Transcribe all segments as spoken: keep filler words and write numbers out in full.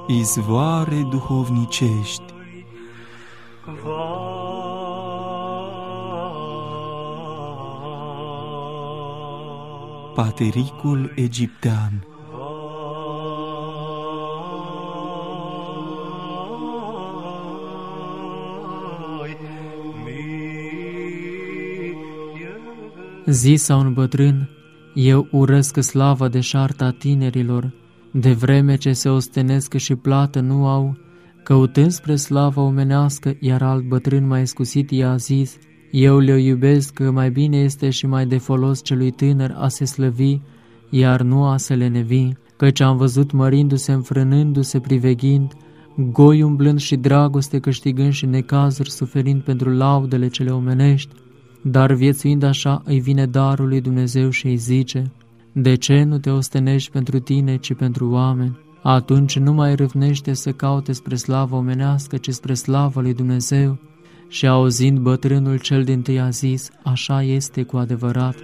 izvoare duhovnicești. Patericul egiptean. Zisa un bătrân: eu urăsc slava deșartă a tinerilor, de vreme ce se ostenesc și plată nu au, căutând spre slava omenească, iar alt bătrân mai iscusit i-a zis: eu le iubesc, că mai bine este și mai de folos celui tânăr a se slăvi, iar nu a se lenevi, căci am văzut mărindu-se, înfrânându-se, priveghind, goi umblând și dragoste câștigând și necazuri suferind pentru laudele cele omenești, dar viețuind așa îi vine darul lui Dumnezeu și îi zice: de ce nu te ostenești pentru tine, ci pentru oameni? Atunci nu mai râvnește să caute spre slava omenească, ci spre slava lui Dumnezeu. Și auzind, bătrânul cel dintâi a zis: așa este cu adevărat.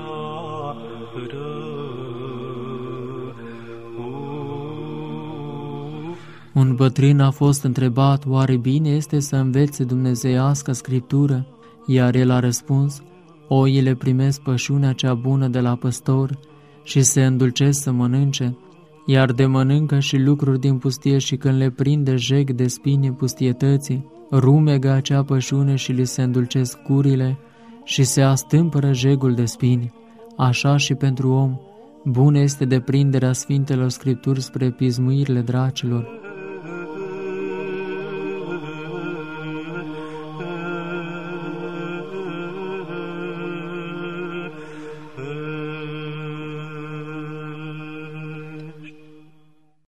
Un bătrân a fost întrebat: oare bine este să învețe dumnezeiască Scriptură? Iar el a răspuns: oile primesc pășunea cea bună de la păstor și se îndulcesc să mănânce, iar de mănâncă și lucruri din pustie și când le prinde jeg de spini pustietății, rumegă acea pășune și li se îndulcesc gurile și se astâmpără jegul de spini. Așa și pentru om, bună este deprinderea Sfintelor Scripturi spre pismuirile dracilor.